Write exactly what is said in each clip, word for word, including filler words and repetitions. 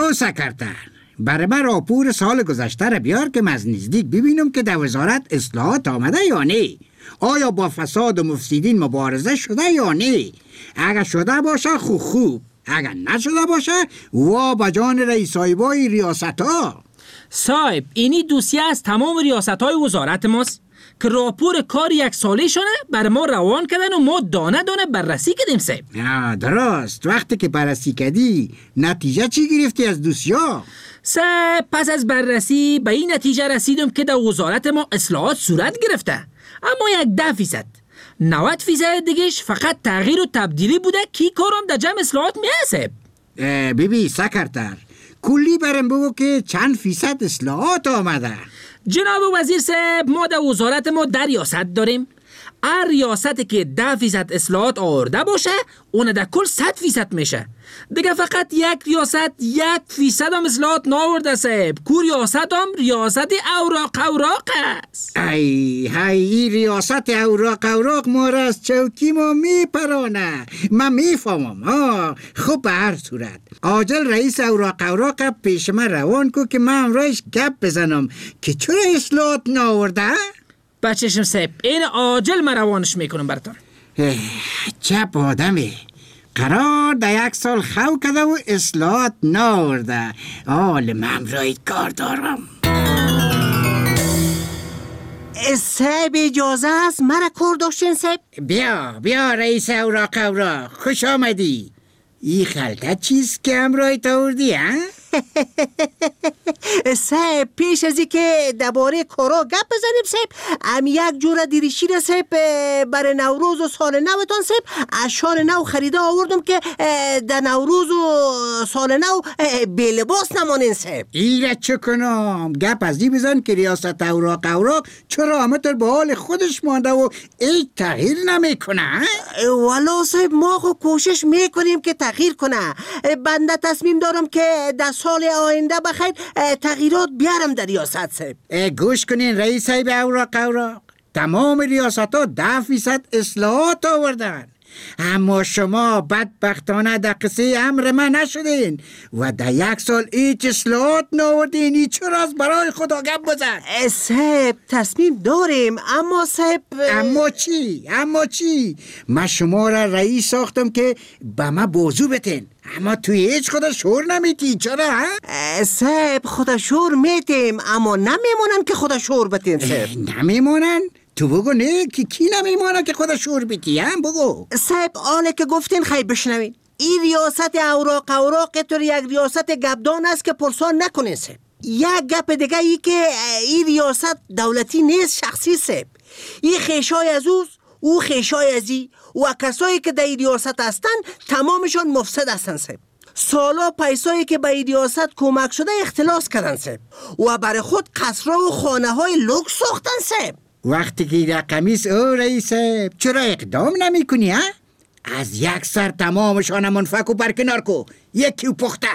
او سکرتر، برای من راپور سال گذشته را بیار که از نزدیک ببینم که در وزارت اصلاحات آمده یا نه. آیا با فساد و مفسدین مبارزه شده یا نه؟ اگر شده باشه خوب خوب، اگر نشده باشه وا با جان رئیسایبای ریاست ها. صاحب اینی دوسیه از تمام ریاست های وزارت ماست که راپور کار یک ساله شونه بر ما روان کردن و ما دانه دانه بررسی کردیم صاحب. درست. وقتی که بررسی کردی نتیجه چی گرفتی از دوسیا؟ صاحب پس از بررسی به این نتیجه رسیدم که در وزارت ما اصلاحات صورت گرفته، اما یک ده فیصد نود فیصد دیگهش فقط تغییر و تبدیلی بوده کی کارم در جمع اصلاحات میاسب. بیبی سکرتر کلی برم بگو که چند فیصد اصلاحات آمده. جناب وزیر صاحب ما در وزارت ما در ریاست داریم. هر ریاستی که ده فیصد اصلاحات آورده باشه اون در کل صد فیصد میشه. دیگه فقط یک ریاست یک فیصد هم اصلاحات ناورده صاحب. کو ریاست هم ریاست اوراق اوراق است. ای های ریاست اوراق اوراق ما را از چوکی ما میپرانه. من میفهمم ها. خب به هر صورت عاجل رئیس اوراق اوراق پیش من روان کو که من امرایش گپ بزنم که چرا اصلاحات ناورده. بچشم صاحب این عاجل من روانش میکنم براتون. چه آدمه قرار در یک سال خو کده و اصلاحات ناورده. آل من رایت کار دارم. صاحب اجازه است مرا کار داشتین صاحب؟ بیا بیا رئیس اوراق اوراق خوش آمدی. این خلطه چیز که امرایت آوردی ها؟ صاحب پیش از این که درباره کارا گپ بزنیم صاحب ام یک جوره دیریشین صاحب برای نوروز و سال نوتان صاحب از شال نو خریده آوردم که در نوروز و سال نو بی لباس نمانین صاحب. ایره چه کنم گپ از دی بزن که ریاست اوراق اوراق چرا همتر به حال خودش مانده و ای تغییر نمیکنه؟ والا صاحب ما خو کوشش میکنیم که تغییر کنه. بنده تصمیم دارم که در سال آینده بخیر تغییرات بیارم در ریاست صاحب. گوش کنین رئیس صاحب اوراق اوراق تمام ریاست ها ده فیصد اصلاحات آوردن، اما شما بدبختانه در قصه امر من نشدین و در یک سال هیچ اصلاحات ناوردین. این چرا از برای خدا گپ بزن؟ صاحب تصمیم داریم اما صاحب اما چی؟ اما چی؟ من شما را رئیس ساختم که به من بازو بتین، اما توی هیچ خدا شور نمیتی. چرا ها؟ صاحب خدا شور میتیم اما نمیمونن که خدا شور بتین صاحب. نمیمونن؟ تو بگو نه که کی نمیمونه که خدا شور بیتی هم بگو. صاحب آله که گفتین خیلی بشنوین. این ریاست اوراق اوراق طور یک ریاست گبدان است که پرسان نکنین صاحب. یک گپ دیگه ای که این ریاست دولتی نیست شخصی صاحب. این خیشای از اوز او خیشای از ای و کسایی که در این ریاست هستن تمامشان مفسد هستن صاحب. سالا پیسایی که به این ریاست کمک شده اختلاس کردن صاحب و برای خود قصرها و خانه های لوکس ساختن صاحب. وقتی که رقمیست او رئیس چرا اقدام نمی کنی ها؟ از یک سر تمامشان منفک و برکنار کو یکی و پخته.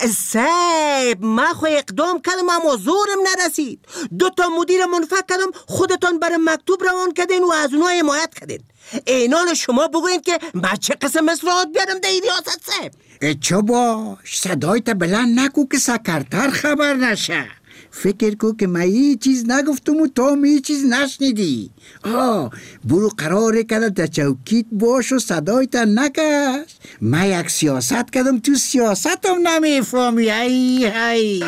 صاحب من خو اقدام کردم اما زورم نرسید. دو تا مدیر منفک کردم خودتان برای مکتوب روان کردین و از اونها حمایت کردین. اینال شما بگوین که من چه قسم اصلاحات بیارم در این ریاست صاحب. چه باش صدایت بلند نکو که سکرتر خبر نشه. فکر کو که من هیچ چیز نگفتم و تو هم هیچ چیز نشنیدی. آه برو قراره کده در چوکیت باش و صدایت نکش. من یک سیاست کدم تو سیاست هم نمیفهمی. ای ای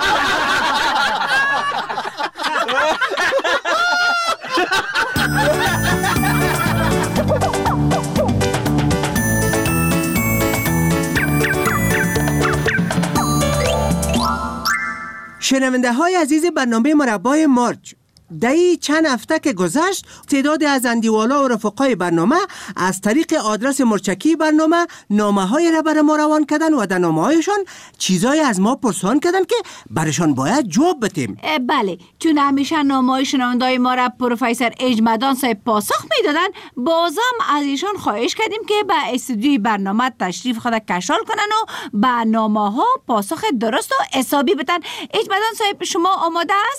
شنونده های عزیز برنامه مربای مارج، دهی چند هفته که گذشت تعداد از اندیوالا و رفقای برنامه از طریق آدرس مرچکی برنامه نامه های را برای ما روان کردن و در نامه هایشان چیزای از ما پرسان کردن که برشان باید جواب بتیم. بله چون همیشه نامه های شنونده های ما را پروفسور اجمدان صاحب پاسخ میدادن، بازم از ایشان خواهش کردیم که به استودیوی برنامه تشریف خود کشال کنن و به نامه ها پاسخ درست و حسابی بدن. اجمدان صاحب شما آماده هستین؟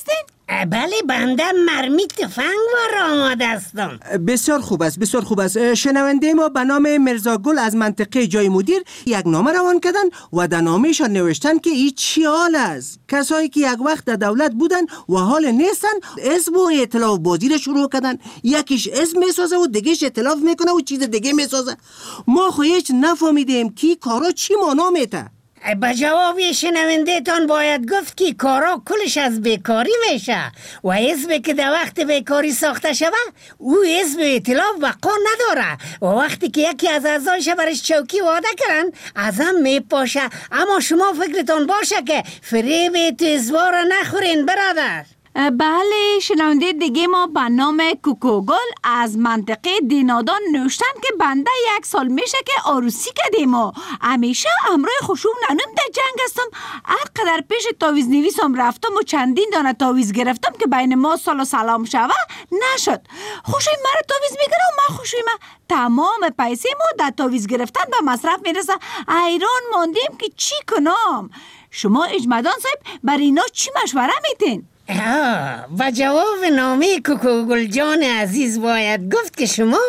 بله بنده مرمی تفنگ وار آماده هستم. بسیار خوب است، بسیار خوب است. شنونده ما به نام مرزا گل از منطقه جای مدیر یک نامه روان کردن و در نامهشان نوشتن که این چی حال است. کسایی که یک وقت در دولت بودن و حال نیستن اسم و ائتلاف بازی را شروع کردن. یکیش اسم میسازه و دیگهش ائتلاف میکنه و چیز دیگه میسازه. ما خو هیچ نفهمیدیم که کارا چی معنا میته. به جواب شنونده تان باید گفت که کارا کلش از بیکاری میشه و حزبی که در وقت بیکاری ساخته شده او حزب ائتلاف بقا نداره و وقتی که یکی از اعضایش برش چوکی وعده کردن از هم میپاشه. اما شما فکرتان باشه که فریب تو حزبا را نخورین برادر. بله شنونده دیگه ما به نام کوکوگل از منطقه دینادان نوشتن که بنده یک سال میشه که عروسی کردیم و همیشه امروی خوشوم ننوم در جنگ هستم. هر قدر پیش تاویز نویسم رفتم و چندین دانه تاویز گرفتم که بین ما سال و سلام شوه نشد. خوشوی مرا تاویز میگیره و من خوشوی من تمام پیسه ما در تاویز گرفتن به مصرف میرسه. حیران ماندیم که چی کنم. شما اجمدان صاحب بر اینا چی مشوره میتین؟ و جواب نامه کوکوگل جان عزیز باید گفت که شما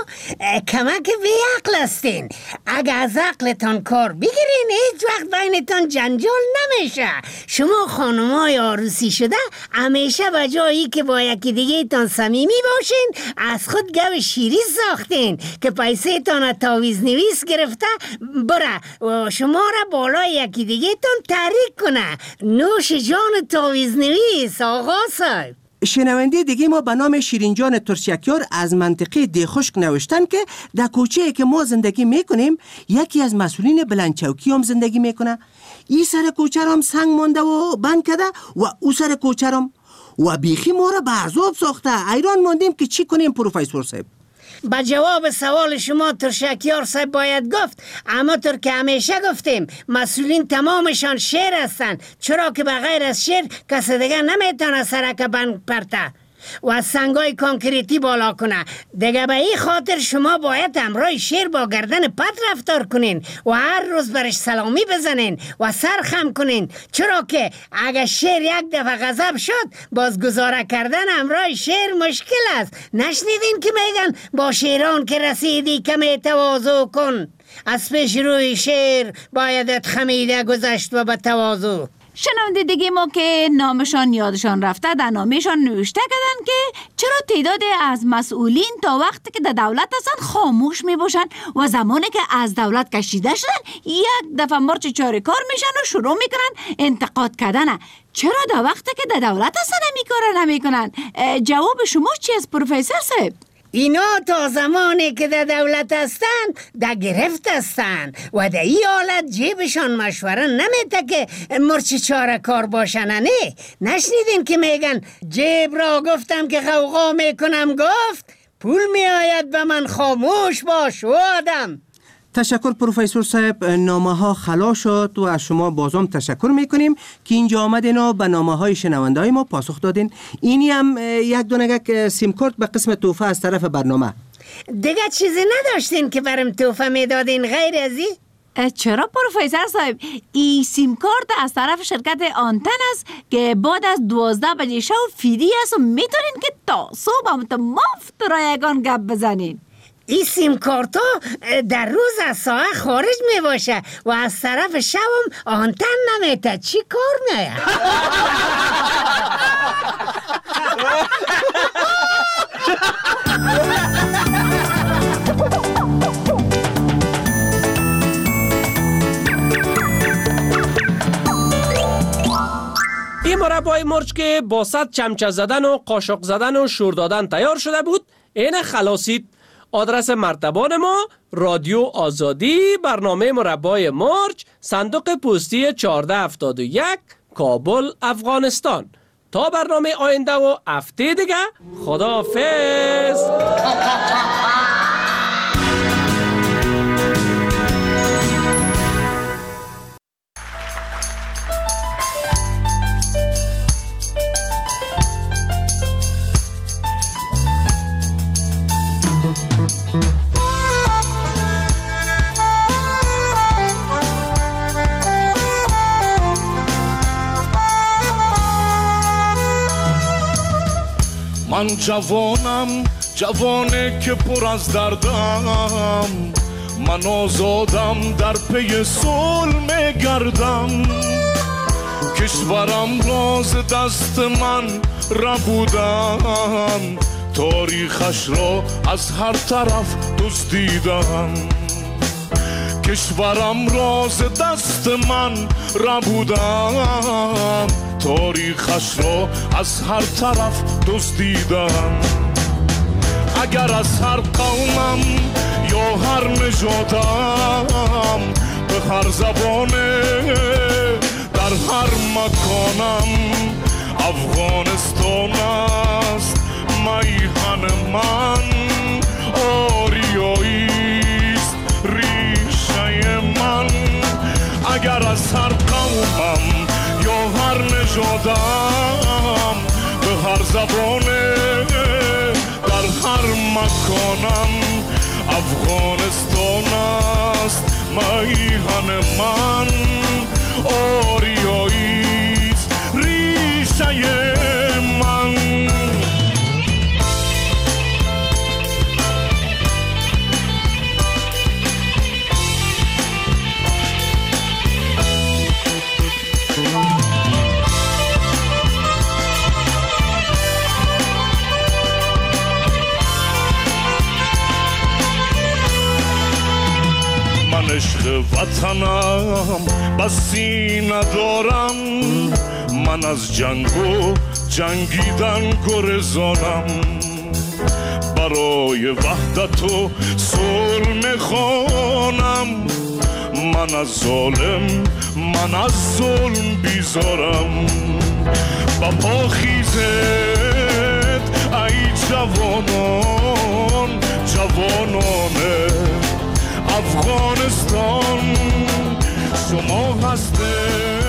کمک به عقل هستین. اگه از عقلتان کار بگیرین هیچ وقت بینتان جنجال نمیشه. شما خانمای عروسی شده همیشه به جایی که با یکی دیگه تان صمیمی باشین از خود گو شیری ساختین که پیسه تان تاویز نویس گرفته بره و شما را بالای یکی دیگه تان تحریک کنه. نوش جان تاویز نویس آقا صاحب. شنونده دیگه ما به نام شیرینجان ترشیکیار از منطقه دیخشک نوشتن که در کوچه که ما زندگی میکنیم یکی از مسئولین بلندچوکی هم زندگی میکنه. این سر کوچه هم سنگ مانده و بند کرده و او سر کوچه هم و بیخی ما را به عذاب ساخته. حیران ماندیم که چی کنیم پروفسور صاحب. با جواب سوال شما ترشکیار صاحب باید گفت اما طور که همیشه گفتیم مسئولین تمامشان شیر هستن، چرا که بغیر از شیر کسی دیگه نمیتونه سرک بند پرته و سنگای کانکریتی بالا کنه. دیگه به این خاطر شما باید همراه شیر با گردن پت رفتار کنین و هر روز برش سلامی بزنین و سر خم کنین، چرا که اگه شیر یک دفعه غضب شد باز گزاره کردن همراه شیر مشکل است. نشنیدین که میگن با شیران که رسیدی کمی تواضع کن، از پیش روی شیر بایدت خمیده گذشت و به تواضع. شنونده دیگه ما که نامشان یادشان رفته در نامشان نوشته کردن که چرا تعداد از مسئولین تا وقتی که در دولت هستن خاموش می باشن و زمانی که از دولت کشیده شدن یک دفعه مرچ چاره کار میشن و شروع میکنن انتقاد کردن. چرا در وقتی که در دولت هستن نمی کارن نمی کنن؟ جواب شما چی است پروفسور صاحب؟ اینا تا زمانی که در دولت هستن در گرفت هستن و در این حالت جیبشان مشوره نمیده که مرچ چاره کار باشن. نه نشنیدین که میگن جیب را گفتم که غوغا میکنم گفت پول میآید به من خاموش باش و آدم. تشکر پروفسور صاحب، نامه ها خلاص شد و از شما بازم تشکر میکنیم که اینجا آمدین و به نامه های شنونده های ما پاسخ دادین. اینی هم یک دونگک سیم کارت به قسم توفه از طرف برنامه. دیگه چیزی نداشتین که برم توفه میدادین غیر از این؟ چرا پروفسور صاحب؟ این سیم کارت از طرف شرکت آنتن است که بعد از دوازده بجه شب فری است و میتونین که تا صبح هم تا مفت رایگان گپ بزنین. این سیم کارتا در روز از ساعت خارج می باشه و از طرف شبم آنتن نمیته. چی کار میه؟ این مربای مرچ که با صد چمچه زدن و قاشق زدن و شور دادن تیار شده بود این خلاصید. آدرس مرتبان ما رادیو آزادی، برنامه مربای مرچ، صندوق پستی چهارده هفتاد و یک، کابل، افغانستان. تا برنامه آینده و هفته دیگه خداحافظ. من جوانم، جوانه که پر از دردم، من آزادم در پی صلح گردم. کشورم راز دست من ربودن، تاریخش را از هر طرف دزدیدن. کشورم راز دست من ربودن، تاریخش را از هر طرف دزدیدن. اگر از هر قومم یا هر نژادم، به هر زبانه در هر مکانم، افغانستان است میهن من. آریاییست ریشه من. اگر از هر قومم یا هر نژادم، به هر زبانه در هر مکانم، افغانستان است میهن من. آریاییست ریشه من. من عشق وطنم بسی ندارم، من از جنگ و جنگیدن گرزانم. برای وحدت و صلح میخوانم، من از ظالم، من از ظلم بیزارم. با پا خیزد ای جوانان، جوانان افغانستان، شما هسته